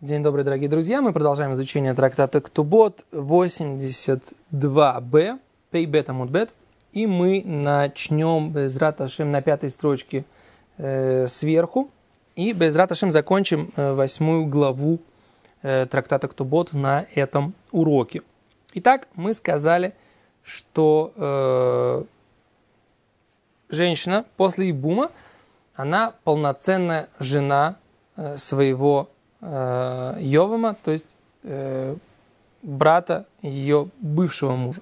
День добрый, дорогие друзья. Мы продолжаем изучение трактата Ктубот 82b, Пейбет Амудбет. И мы начнем Безрат Ашем на 5 строчке сверху. И Безрат Ашем закончим 8 главу трактата Ктубот на этом уроке. Итак, мы сказали, что женщина после Ибума, она полноценная жена своего Йовама, то есть брата ее бывшего мужа.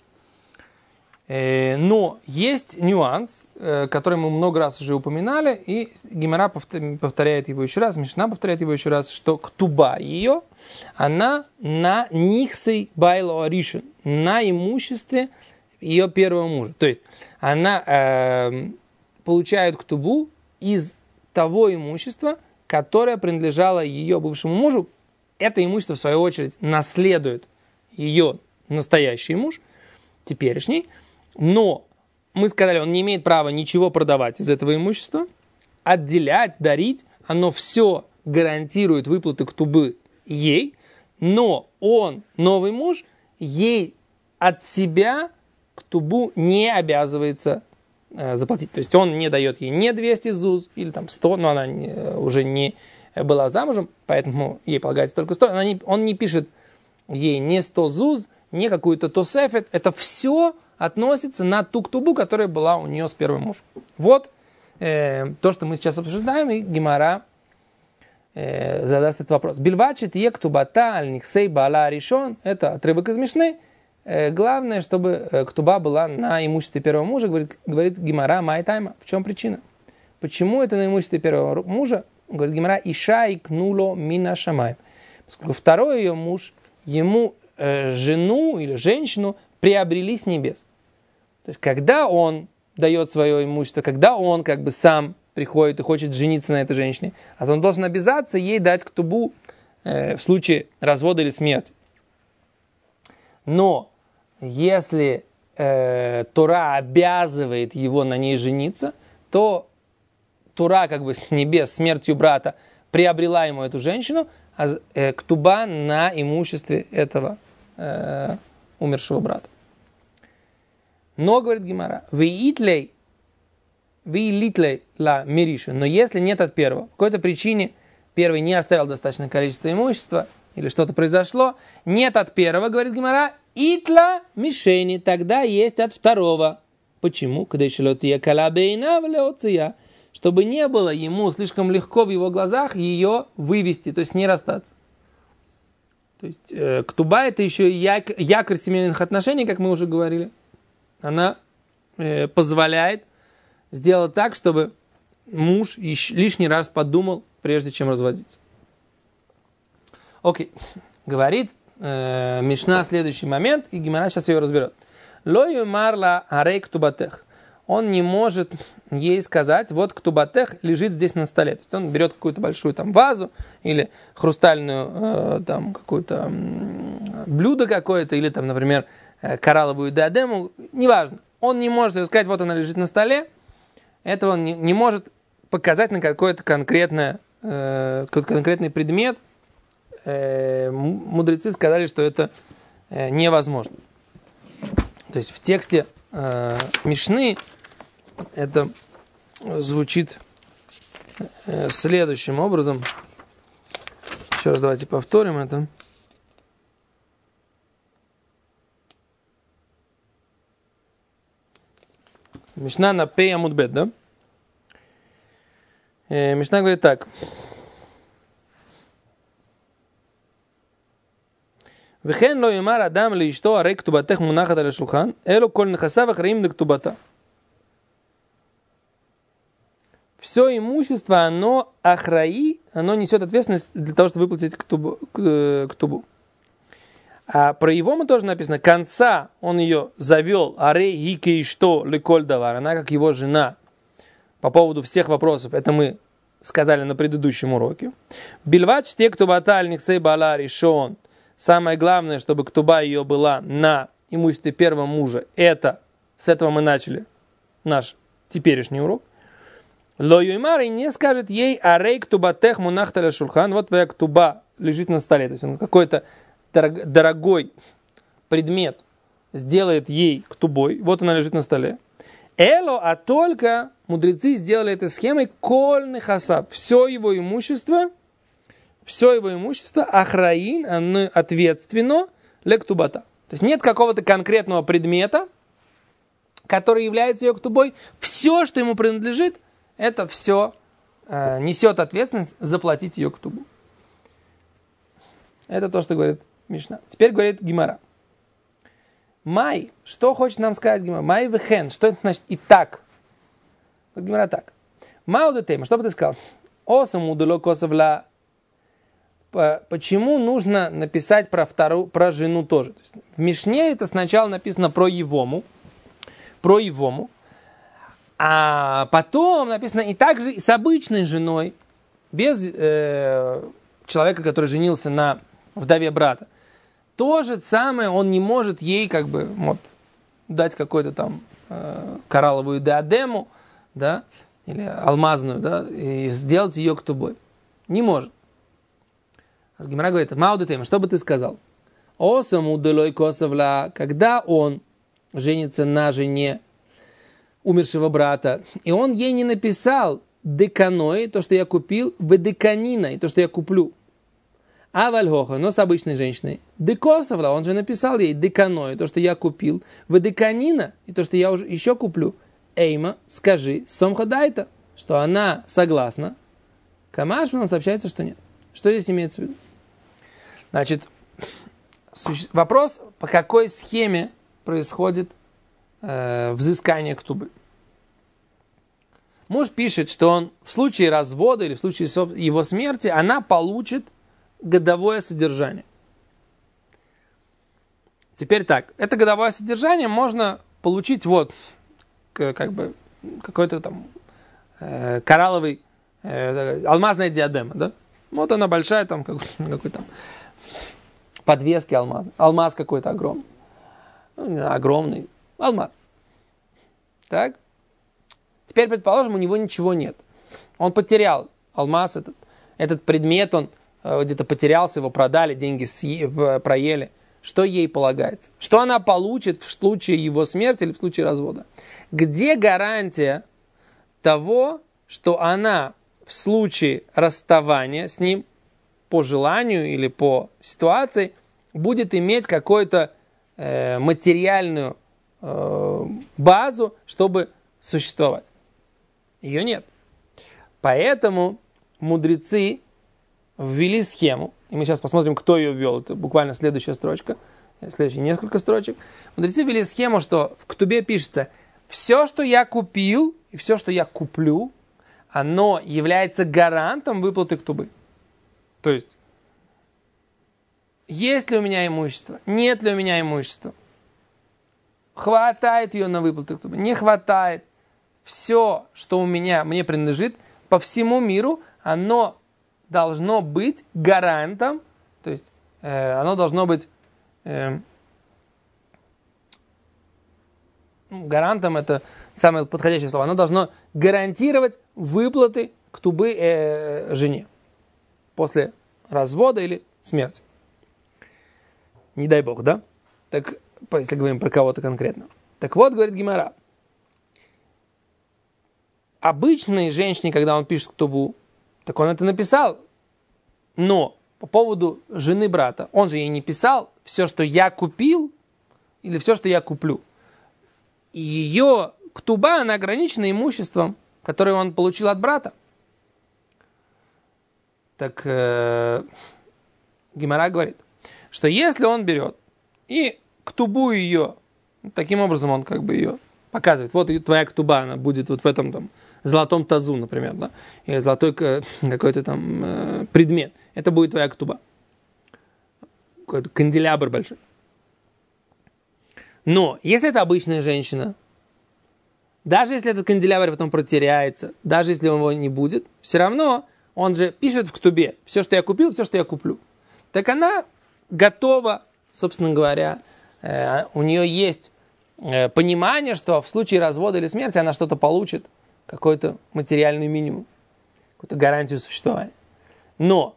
Но есть нюанс, который мы много раз уже упоминали, и Гемара повторяет его еще раз, Мишна повторяет его еще раз, что ктуба ее, она на нихсей байло аришин, на имуществе ее первого мужа. То есть она получает ктубу из того имущества, которое принадлежало ее бывшему мужу. Это имущество, в свою очередь, наследует ее настоящий муж, теперешний. Но, мы сказали, он не имеет права ничего продавать из этого имущества, отделять, дарить. Оно все гарантирует выплаты ктубы ей, но он, новый муж, ей от себя ктубу не обязывается заплатить. То есть он не дает ей не 200 зуз или там 100, но она уже не была замужем, поэтому ей полагается только 100. Он не пишет ей не 100 зуз, не какую-то тосефет. Это все относится на ту ктубу, которая была у нее с первым мужем. Вот то, что мы сейчас обсуждаем, и Гемара задаст этот вопрос. Бильвачит е ктубата аль нихсей баала ришон. Это отрывок из Мишны. Главное, чтобы ктуба была на имуществе первого мужа, говорит Гемара майтайма. В чем причина? Почему это на имуществе первого мужа? Говорит Гемара ишай кнуло мина шамай. Поскольку второй ее муж ему жену или женщину приобрели с небес. То есть, когда он дает свое имущество, когда он как бы сам приходит и хочет жениться на этой женщине, а он должен обязаться ей дать ктубу в случае развода или смерти. Но если Тора обязывает его на ней жениться, то Тора как бы с небес смертью брата приобрела ему эту женщину, а ктуба на имуществе этого умершего брата. Но, говорит Гемара, ви литлей ла мириша, но если нет от первого, по какой-то причине первый не оставил достаточное количество имущества, или что-то произошло, нет от первого, говорит Гемара, итла мишени, тогда есть от второго. Почему? Чтобы не было ему слишком легко в его глазах ее вывести, то есть не расстаться. То есть ктуба это еще и якорь семейных отношений, как мы уже говорили. Она позволяет сделать так, чтобы муж лишний раз подумал, прежде чем разводиться. Окей. Говорит Мишна следующий момент, и Гемара сейчас ее разберет. Ло юмарла арей ктубатех. Он не может ей сказать, вот ктубатех лежит здесь на столе. То есть он берет какую-то большую там вазу или хрустальную там какое-то блюдо какое-то, или там, например, коралловую диадему, неважно. Он не может ей сказать, вот она лежит на столе. Этого он не может показать на какой-то конкретный предмет. Мудрецы сказали, что это невозможно. То есть в тексте Мишны это звучит следующим образом. Еще раз давайте повторим это. Мишна на Пей Амудбет, да? Мишна говорит так. וכן לא יאמר אדם לאשתו הרי כתובתך מונחת על השולחן, אלו כל נכסיו אחראים לכתובתה. Все имущество, оно ахраи, оно несет ответственность для того, чтобы выплатить ктубу. А про его тоже написано, конца он ее завел, арей гике что леколь давар, она как его жена. По поводу всех вопросов, это мы сказали на предыдущем уроке. Бильвач те, кто баталь нихсей бала решен. Самое главное, чтобы ктуба ее была на имуществе первого мужа. Это, с этого мы начали наш теперешний урок. Ло юймар и не скажет ей арей ктубатех мунахталя шульхан. Вот твоя ктуба лежит на столе. То есть он какой-то дорогой предмет сделает ей ктубой. Вот она лежит на столе. Эло, а только мудрецы сделали этой схемой кольный хасаб. Все его имущество ахраин, оно ответственно лектубата. То есть нет какого-то конкретного предмета, который является ее ктубой. Все, что ему принадлежит, это все несет ответственность заплатить ее ктубу. Это то, что говорит Мишна. Теперь говорит Гемара. Май, что хочет нам сказать Гемара? Май вехен, что это значит и так? Гемара так. Мау де тема, что бы ты сказал? Осаму дело косовла. Почему нужно написать про жену тоже? То есть в Мишне это сначала написано про Евому, а потом написано и также с обычной женой, без человека, который женился на вдове брата. То же самое он не может ей как бы дать какую-то там коралловую диадему, да, или алмазную, да, и сделать ее ктубой. Не может. А Гемара говорит, Мауду тема, что бы ты сказал? Осаму делой косовла, когда он женится на жене умершего брата, и он ей не написал деканой, то, что я купил, ведеканиной, то, что я куплю. А вальгоха, но с обычной женщиной. Декосовла, он же написал ей деканой, то, что я купил, ведеканина, и то, что я уже еще куплю. Эйма, скажи, сомходайта, что она согласна. Камаш, но сообщается, что нет. Что здесь имеется в виду? Значит, вопрос, по какой схеме происходит взыскание ктубы. Муж пишет, что он в случае развода или в случае его смерти она получит годовое содержание. Теперь так, это годовое содержание можно получить как бы какой-то там коралловый, алмазная диадема, да? Вот она большая, там какой-то там подвески алмаз. Алмаз какой-то огромный. Огромный алмаз. Так? Теперь, предположим, у него ничего нет. Он потерял алмаз этот предмет, он где-то потерялся, его продали, деньги проели. Что ей полагается? Что она получит в случае его смерти или в случае развода? Где гарантия того, что она в случае расставания с ним по желанию или по ситуации будет иметь какую-то материальную базу, чтобы существовать? Ее нет. Поэтому мудрецы ввели схему, и мы сейчас посмотрим, кто ее ввел. Это буквально следующая строчка, следующие несколько строчек. Мудрецы ввели схему, что в ктубе пишется: все, что я купил, и все, что я куплю, оно является гарантом выплаты ктубы. То есть, есть ли у меня имущество, нет ли у меня имущества, хватает ее на выплату ктубы, не хватает. Все, что мне принадлежит по всему миру, оно должно быть гарантом, то есть оно должно быть гарантом, это самое подходящее слово, оно должно гарантировать выплаты ктубы жене после развода или смерти. Не дай бог, да? Так, если говорим про кого-то конкретно. Так вот, говорит Гемара, обычной женщине, когда он пишет ктубу, так он это написал. Но по поводу жены брата, он же ей не писал все, что я купил, или все, что я куплю. И ее ктуба, она ограничена имуществом, которое он получил от брата. Так Гемара говорит, что если он берет и ктубу ее, таким образом он как бы ее показывает, вот твоя ктуба, она будет вот в этом там золотом тазу, например, да, или золотой какой-то там предмет. Это будет твоя ктуба. Какой-то канделябр большой. Но если это обычная женщина, даже если этот канделябр потом протеряется, даже если его не будет, все равно он же пишет в ктубе: все, что я купил, все, что я куплю. Так она готова, собственно говоря, у нее есть понимание, что в случае развода или смерти она что-то получит, какой-то материальный минимум, какую-то гарантию существования. Но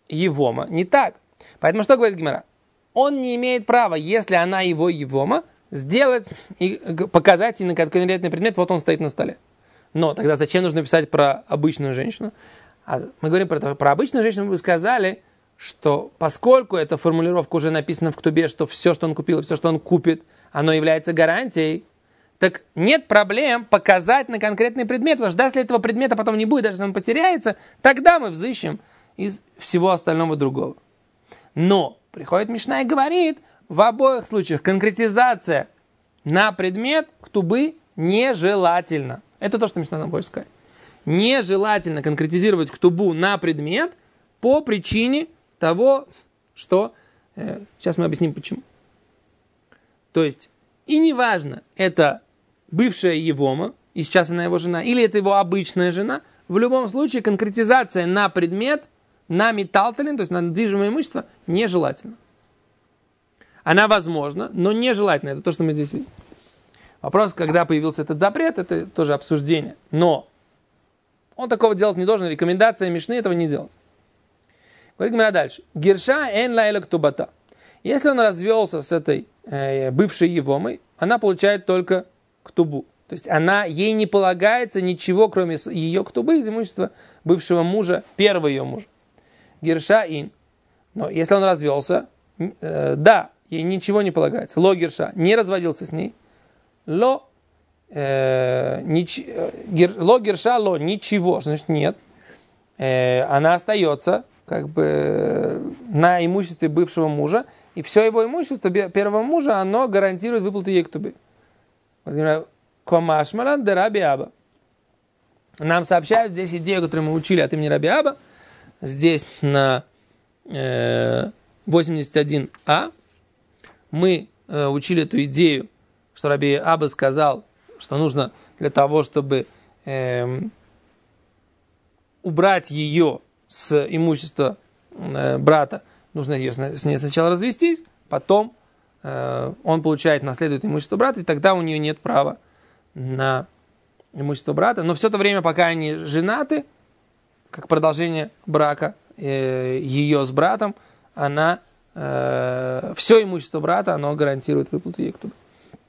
евома. Не так. Поэтому что говорит Гемара? Он не имеет права, если она его евома, сделать и показать ей на конкретный предмет, вот он стоит на столе. Но тогда зачем нужно писать про обычную женщину? А мы говорим про обычную женщину, мы бы сказали, что поскольку эта формулировка уже написана в ктубе, что все, что он купил, все, что он купит, оно является гарантией, так нет проблем показать на конкретный предмет, потому что даже если этого предмета потом не будет, даже если он потеряется, тогда мы взыщем из всего остального другого. Но приходит Мишна и говорит, в обоих случаях конкретизация на предмет ктубы нежелательна. Это то, что Мишна нам хочет сказать. Нежелательно конкретизировать ктубу на предмет по причине того, что... сейчас мы объясним почему. То есть, и неважно, это бывшая евома, и сейчас она его жена, или это его обычная жена, в любом случае конкретизация на предмет, на металталин, то есть на движимое имущество, нежелательна. Она возможна, но нежелательна. Это то, что мы здесь видим. Вопрос, когда появился этот запрет, это тоже обсуждение. Но он такого делать не должен, рекомендация Мишны этого не делать. Говорит Гемара дальше. Герша эн лайла ктубата. Если он развелся с этой бывшей евомой, она получает только ктубу. То есть ей не полагается ничего, кроме ее ктубы из имущества бывшего мужа, первого ее мужа. Герша ин. Но если он развелся, да, ей ничего не полагается. Ло герша, не разводился с ней. Ло герша, ло, ничего. Значит, нет. Она остается как бы на имуществе бывшего мужа, и все его имущество первого мужа, оно гарантирует выплату ей ктубы. Квамашмалан де Раби Аба. Нам сообщают здесь идею, которую мы учили от имени Раби Аба, здесь на 81а. Мы учили эту идею, что Раби Аба сказал, что нужно для того, чтобы убрать ее с имущества брата, нужно ее с ней сначала развестись, потом он наследует имущество брата, и тогда у нее нет права на имущество брата. Но все это время, пока они женаты, как продолжение брака ее с братом, она все имущество брата, оно гарантирует выплату ей ктубы.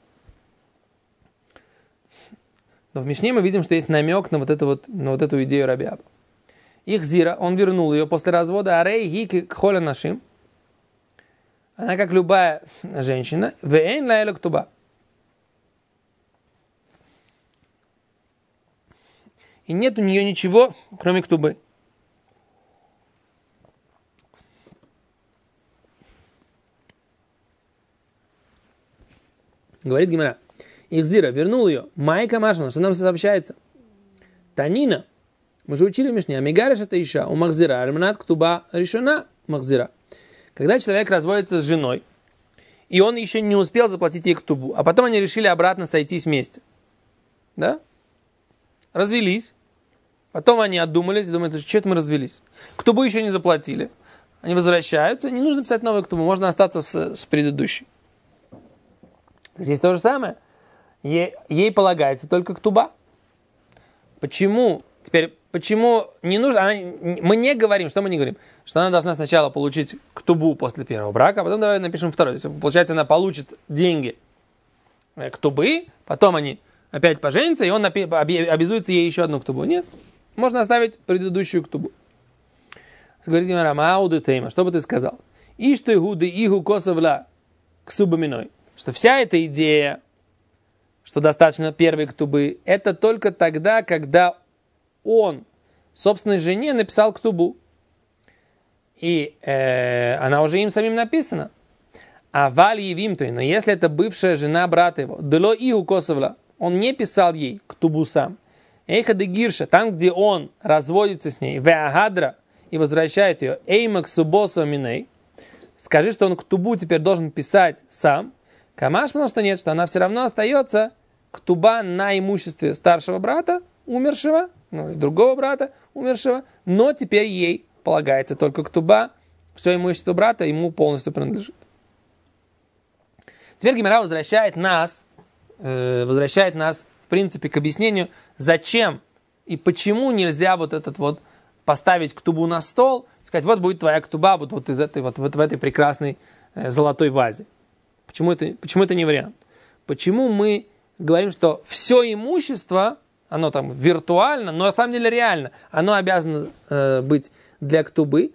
Но в Мишне мы видим, что есть намек на вот эту идею Раби Аба. Их зира, он вернул ее после развода, арей гик холя нашим. Она как любая женщина, вэйн лайла ктуба. И нет у нее ничего, кроме ктубы. Говорит Гемара. Ихзира вернул ее. Майка Машина, что нам сообщается. Танина. Мы же учили в Мишне. Амигариш это иша. У Махзира. Арманат ктуба решена Махзира. Когда человек разводится с женой, и он еще не успел заплатить ей ктубу, а потом они решили обратно сойтись вместе. Да? Развелись. Потом они отдумались и думают, что это мы развелись. Ктубу еще не заплатили. Они возвращаются. Не нужно писать новую ктубу. Можно остаться с предыдущей. Здесь то же самое. Ей полагается только ктуба. Почему? Теперь, почему не нужно? Мы не говорим, что мы не говорим? Что она должна сначала получить ктубу после первого брака, а потом давай напишем второй. То есть, получается, она получит деньги ктубы, потом они опять поженятся, и он обязуется ей еще одну ктубу. Нет. Можно оставить предыдущую ктубу. Говорит Гемара, мауды тейма, что бы ты сказал? Ишты гуды игу косовла ксубаминой. Что вся эта идея, что достаточно первой ктубы, это только тогда, когда он собственной жене написал ктубу. И она уже им самим написана. А валь явим той, но если это бывшая жена брата его, дело иу косовла, он не писал ей ктубу сам. Эйха де гирша, там, где он разводится с ней, веагадра, и возвращает ее, эймак субоса миней, скажи, что он ктубу теперь должен писать сам. Камаш, потому что нет, что она все равно остается ктуба на имуществе старшего брата, умершего, ну, другого брата, умершего, но теперь ей полагается только ктуба, все имущество брата ему полностью принадлежит. Теперь Гемара возвращает нас, в принципе, к объяснению, зачем и почему нельзя вот этот вот поставить ктубу на стол, сказать, вот будет твоя ктуба вот из этой, вот в этой прекрасной золотой вазе. Почему это не вариант? Почему мы говорим, что все имущество, оно там виртуально, но на самом деле реально, оно обязано быть для ктубы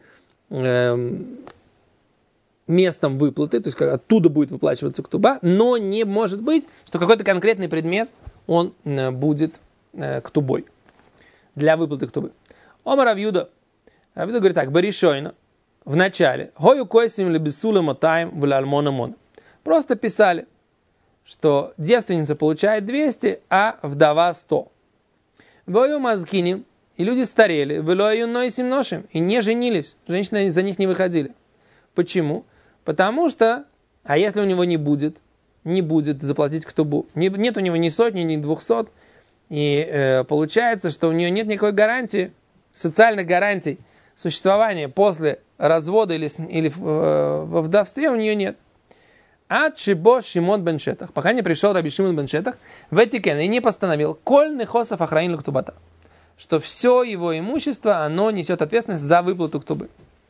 местом выплаты, то есть оттуда будет выплачиваться ктуба, но не может быть, что какой-то конкретный предмет, он будет ктубой, для выплаты ктубы. Омар Рав-Юда говорит так, Баришойна, в начале, Хою койсим лебесула мотаем в альмона мон. Просто писали, что девственница получает 200, а вдова 100. Вою мазкиним, и люди старели, вылою нойсим ношим, и не женились, женщины за них не выходили. Почему? Потому что, а если у него не будет заплатить ктубу, нет у него ни сотни, ни 200, и получается, что у нее нет никакой гарантии, социальных гарантий существования после развода или во вдовстве у нее нет. Ад Шибо Шимон бен Шетах, пока не пришел Раби Шимон бен Шетах, в Этикен и не постановил, коль нехосов ахраин ктубата, что все его имущество, оно несет ответственность за выплату ктубы.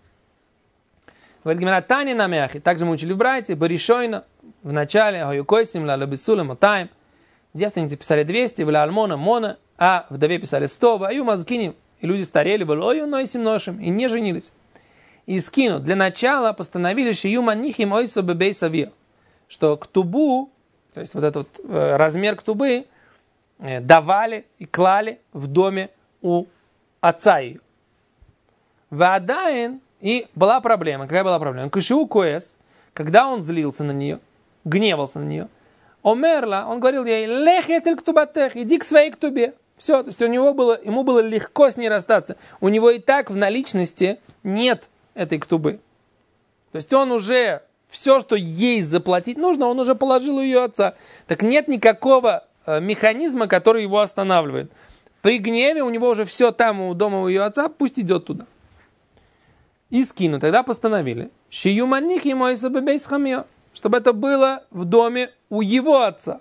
Говорит Гемара, Тани на мяхи, также мы учили в Брайте, Баришойна, в начале, Хаюкойсим, ла лабисула матаем, девственницы писали 200, в альмона мона, а вдове писали 100, а мазкиним, и люди старели, было нойсим ношим, и не женились. И скину, для начала постановили, шию манихим ойсо бебей савир, что ктубу, то есть вот этот размер ктубы, давали и клали в доме у отца ее. Вадаин, и была проблема. Какая была проблема? Кшиу коэс, когда он злился на нее, гневался на нее, омерла, он говорил ей, лехетель ктубатех, иди к своей ктубе. Все, то есть ему было легко с ней расстаться. У него и так в наличности нет этой ктубы. То есть он уже все, что ей заплатить нужно, он уже положил у ее отца. Так нет никакого механизма, который его останавливает. При гневе у него уже все там у дома у ее отца, пусть идет туда. И скину, тогда постановили, чтобы это было в доме у его отца.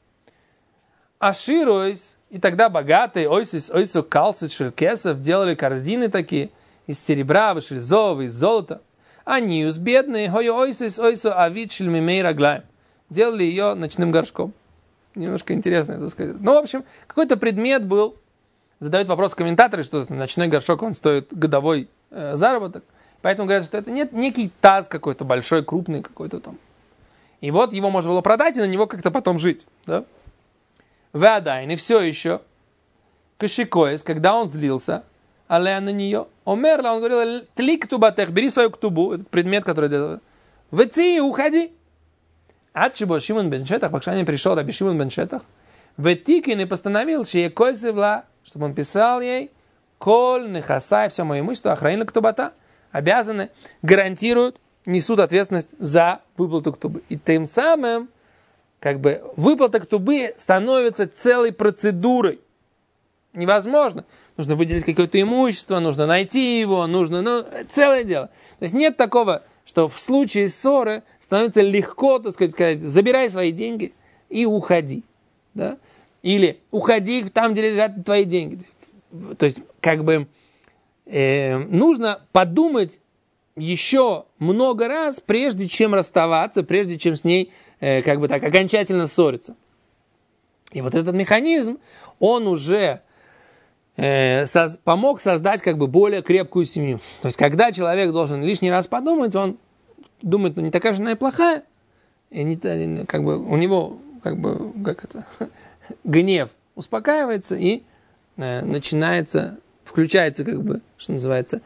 Ашируясь, и тогда богатые, ойсу калсы шелкесов делали корзины такие, из серебра, вышельзова, из золота. А ниус бедные, ойсу авид шельмимей раглаем. Делали ее ночным горшком. Немножко интересно это сказать. Ну, в общем, какой-то предмет был. Задают вопрос комментаторы, что ночной горшок, он стоит годовой заработок. Поэтому говорят, что это нет некий таз какой-то большой, крупный какой-то там. И вот его можно было продать и на него как-то потом жить. Да? Веадайн, и все еще. Кашикоис, когда он злился, але на нее, омерла, он говорил, тли ктубатех, бери свою ктубу, этот предмет, который делал. Веци, уходи. Ачибо Шимон бен Шетах, пока не пришел Раби Шимон бен Шетах, Ветикин и постановил, чтобы он писал ей, коль нехасай, все мое имущество, охранили ктубата, обязаны, гарантируют, несут ответственность за выплату ктубы. И тем самым, выплата ктубы становится целой процедурой. Невозможно. Нужно выделить какое-то имущество, нужно найти его, целое дело. То есть нет такого, что в случае ссоры становится легко, так сказать, забирай свои деньги и уходи. Да? Или уходи там, где лежат твои деньги. То есть, нужно подумать еще много раз, прежде чем расставаться, прежде чем с ней, окончательно ссориться. И вот этот механизм, он уже помог создать более крепкую семью. То есть, когда человек должен лишний раз подумать, он думает, не такая же она и плохая, и у него, гнев успокаивается и включается, что называется,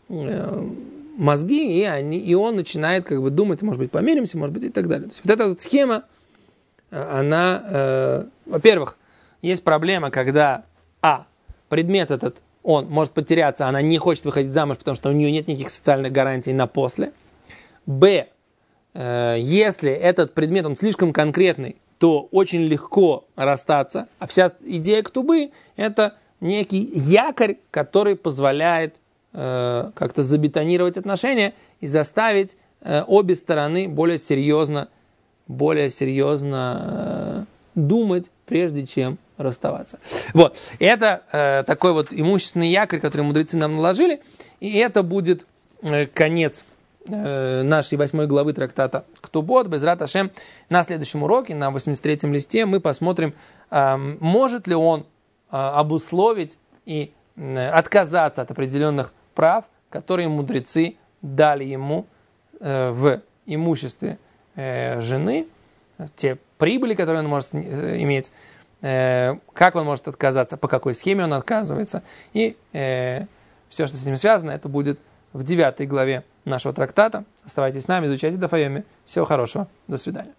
мозги, и он начинает думать, может быть, помиримся, может быть, и так далее. То есть, вот эта вот схема, она, во-первых, есть проблема, когда, предмет этот, он может потеряться, она не хочет выходить замуж, потому что у нее нет никаких социальных гарантий на после. Б, если этот предмет, он слишком конкретный, то очень легко расстаться. А вся идея ктубы – это некий якорь, который позволяет как-то забетонировать отношения и заставить обе стороны более серьезно думать, прежде чем расставаться. Вот. Это такой вот имущественный якорь, который мудрецы нам наложили. И это будет конец нашей 8 главы трактата Ктубот. Безрат Ашем. На следующем уроке, на 83-м листе, мы посмотрим, может ли он обусловить и отказаться от определенных прав, которые мудрецы дали ему в имуществе жены, те прибыли, которые он может иметь, как он может отказаться, по какой схеме он отказывается. И все, что с этим связано, это будет в 9 главе нашего трактата. Оставайтесь с нами, изучайте Дaf Yomi. Всего хорошего. До свидания.